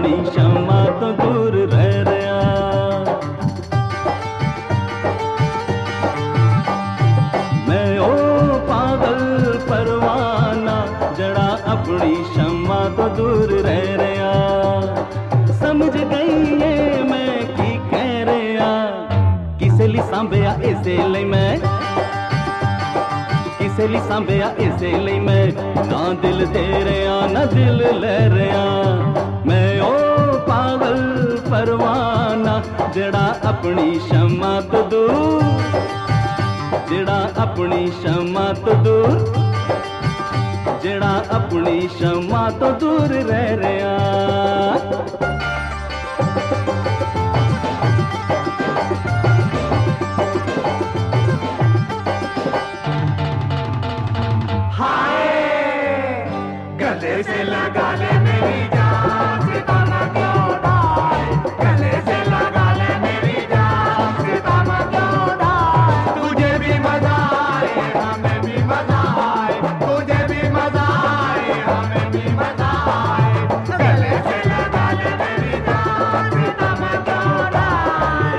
अपनी शम्मा तो दूर रह रहा। मैं ओ पागल परवाना जड़ा अपनी शम्मा तो दूर रह रहा। समझ गई ये मैं की कह रहा, किसे ली सांभया इसे लई मैं, किसे ली सांभया इसे लई मैं, ना दिल दे रहा ना दिल ले रहा। मैं ओ पागल परवाना जड़ा अपनी शम्मा तो दूर, जड़ा अपनी शम्मा तो दूर, जड़ा अपनी शम्मा तो दूर रह रहा। गले से लगा ले मेरी जान, सितारा क्यों डाले, गले से लगा ले मेरी जान, सितारा क्यों डाले। तुझे भी मजा आए हमें भी मजा आए, तुझे भी मजा आए हमें भी मजा आए। गले से लगा ले मेरी जान, सितारा क्यों डाले।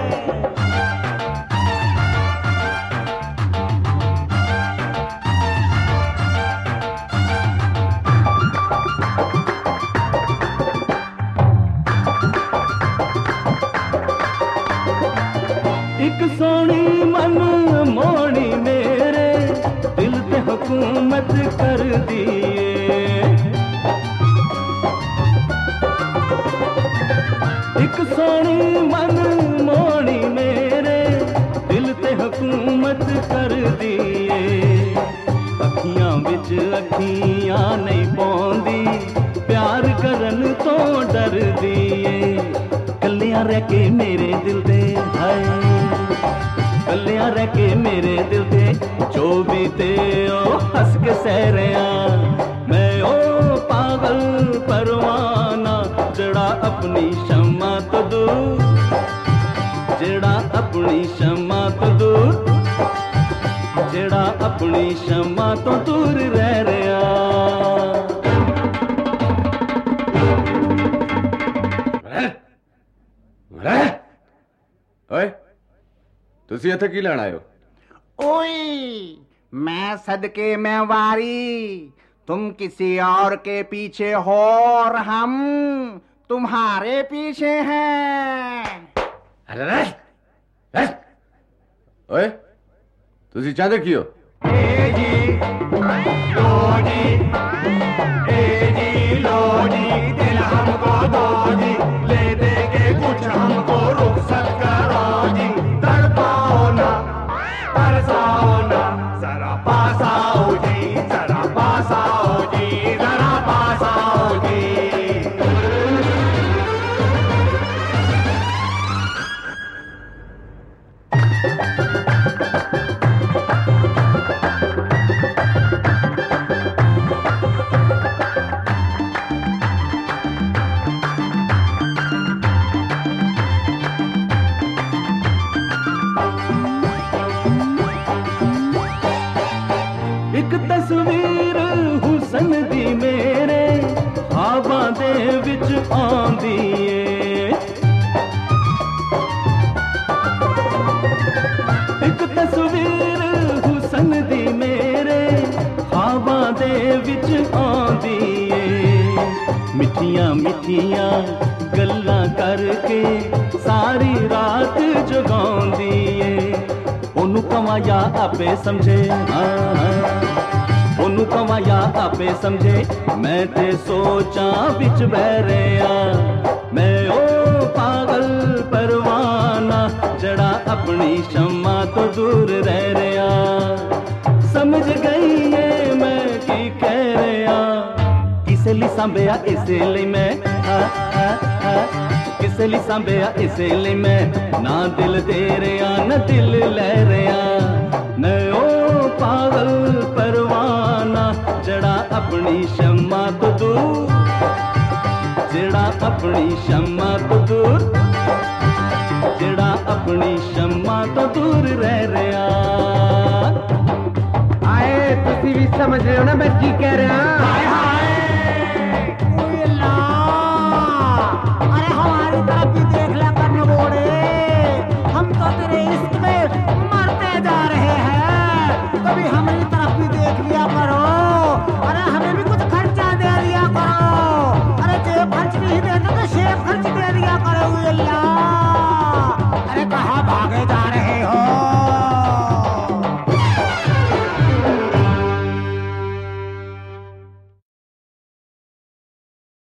एक सोनी मन मोनी मेरे दिल पे हुकूमत कर दिए। एक सोनी मन मोनी मेरे दिल पे हुकूमत कर दिए। अखियां विच अखियां नहीं पौंदी, प्यार करन तो डर दिए। कलियां रह के मेरे दिल दे हाय, कलियां रह के मेरे दिल दे जो भी ते ओ हंस के सह रहा। मैं ओ पागल परवाना जड़ा अपनी शम्मा तो दूर, जड़ा अपनी शम्मा तो दूर, जड़ा अपनी शम्मा तो दूर रह रहा। ओए तुसी इत्थे की लेण आए हो? ओए मैं सदके में वारी, तुम किसी और के पीछे हो और हम तुम्हारे पीछे हैं। अरे ओए तुसी चाहते की हो? ए जी लो जी, ए जी लो जी, दिल हमको दो जी, ले दे के कुछ हमको रुखसत करो जी। तड़पाओ ना तरसाओ ना, जरा पास आओ जी, जरा पास आओ जी, जरा पास आओ जी। एक तस्वीर हुसन दी मेरे ख्वाबां दे विच आंदी ए। एक तस्वीर हुसन दी मेरे ख्वाबां दे विच आंदी ए। मिठियां मिठियां गल्लां करके सारी रात जगाउंदी ए। ओनू कवां या आपे समझे, ओनू कवां या आपे समझे, मैं ते सोचां विच बह रहा। मैं ओ पागल परवाना जड़ा अपनी शम्मा तो दूर रह रहा। समझ गई ये मैं की कह रहा, किसे ली सांभया इसे लई मैं, किसे ली सांभया इसे लई मैं, ना दिल दे रहा ना दिल ले रहा। मैं ओ पागल परवाना जड़ा अपनी शम्मा तो दूर, जड़ा अपनी शम्मा तो दूर, जड़ा अपनी शम्मा तो दूर रह रहा। आए तुसी भी समझ रहे हो ना मैं की कह रहा। हाय हाय